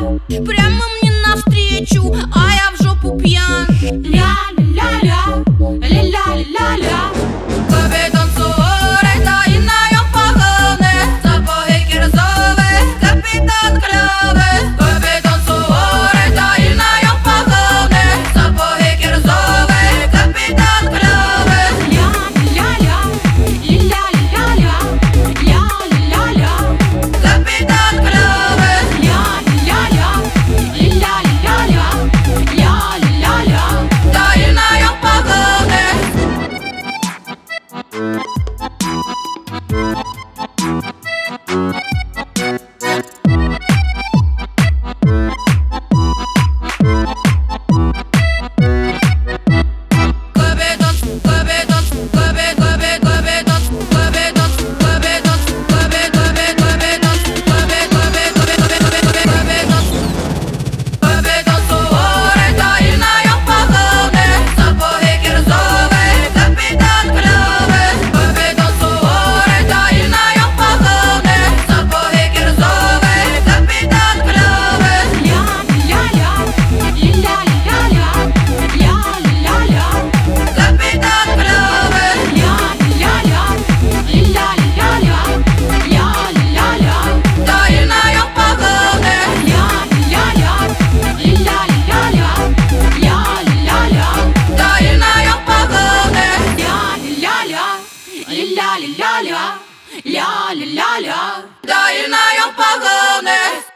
прямо мне навстречу, а я в жопу пьян. Ля-ля-ля-ля, ля-ля-ля-ля. Капитан суворий, таїна погони, запахи кірзові, капітан кльовий. Капітан суворий, таїна погони, запахи кірзові, капітан кльовий. Ля-ля-ля, ля-ля-ля-ля, ля-ля-ля. Капітан кльовий. Ля-ля-ля, ля-ля-ля-ля, ля-ля-ля. Таїна погони. Ля-ля-ля-ля, ля-ля-ля-ля, таїна погони.